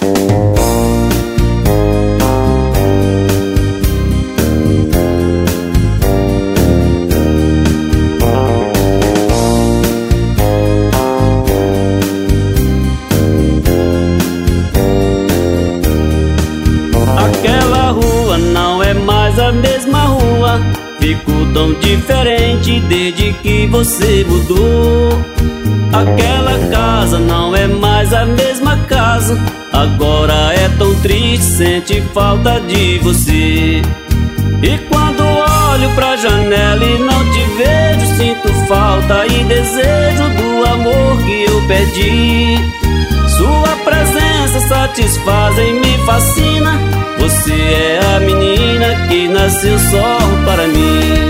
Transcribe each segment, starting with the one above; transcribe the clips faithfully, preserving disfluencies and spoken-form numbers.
Aquela rua não é mais a mesma rua, ficou tão diferente desde que você mudou. Aquela casa não é mais a mesma casa, agora é tão triste, sente falta de você. E quando olho pra janela e não te vejo, sinto falta e desejo do amor que eu perdi. Sua presença satisfaz e me fascina, você é a menina que nasceu só para mim.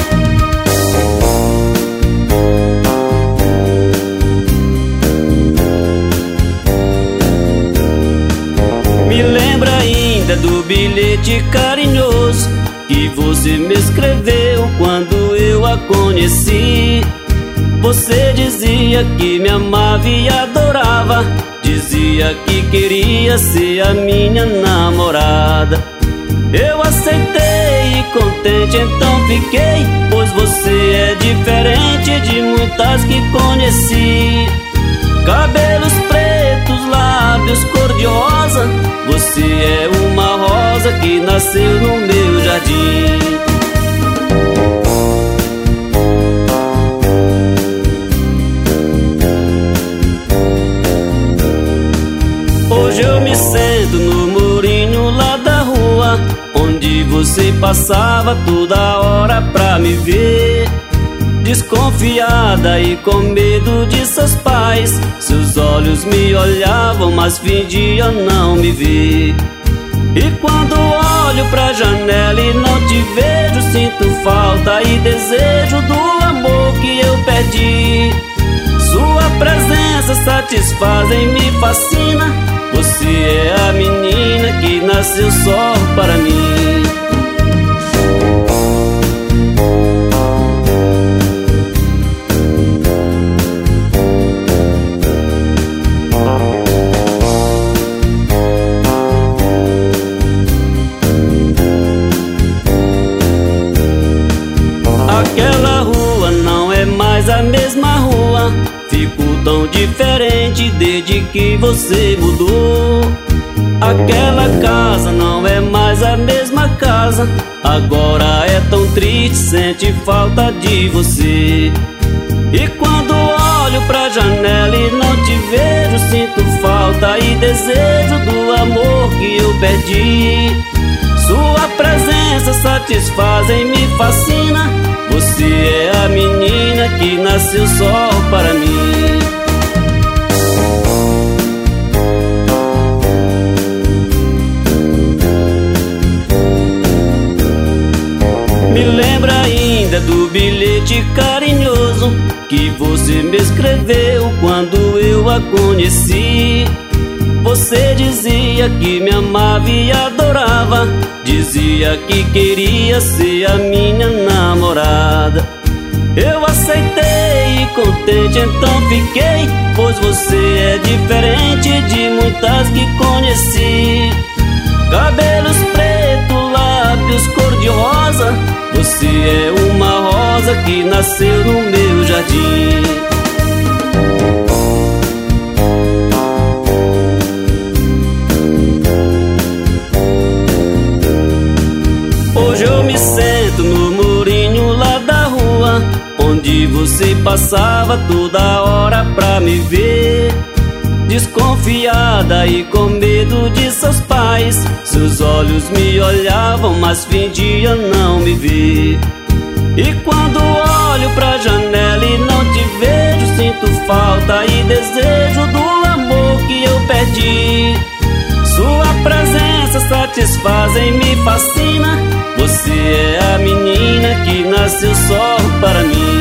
Me lembra ainda do bilhete carinhoso que você me escreveu quando eu a conheci. Você dizia que me amava e adorava, dizia que queria ser a minha namorada. Eu aceitei e contente então fiquei, pois você é diferente de muitas que conheci. Cabelos pretos, lábios cor-de-rosa, você é uma rosa que nasceu no meu jardim. Hoje eu me sento no murinho lá da rua, onde você passava toda hora pra me ver. Desconfiada e com medo de seus pais, seus olhos me olhavam, mas fingiam não me ver. E quando olho pra janela e não te vejo, sinto falta e desejo do amor que eu perdi. Sua presença satisfaz e me fascina, você é a menina que nasceu só para mim. Aquela rua não é mais a mesma rua, ficou tão diferente desde que você mudou. Aquela casa não é mais a mesma casa, agora é tão triste, sente falta de você. E quando olho pra janela e não te vejo, sinto falta e desejo do amor que eu perdi. Sua presença satisfaz e me fascina, você é a menina que nasceu só para mim. Me lembra ainda do bilhete carinhoso que você me escreveu quando eu a conheci. Você dizia que me amava e adorava, dizia que queria ser a minha namorada. Eu aceitei e contente então fiquei, pois você é diferente de muitas que conheci. Cabelos pretos, lábios cor-de-rosa, você é uma rosa que nasceu no meu jardim. Hoje eu me sento no murinho lá da rua, onde você passava toda hora pra me ver. Desconfiada e com medo de seus pais, seus olhos me olhavam, mas fingiam não me ver. E quando olho pra janela e não te vejo, sinto falta e desejo do amor que eu perdi. Sua presença satisfaz e me fascina, você é a menina que nasceu só para mim.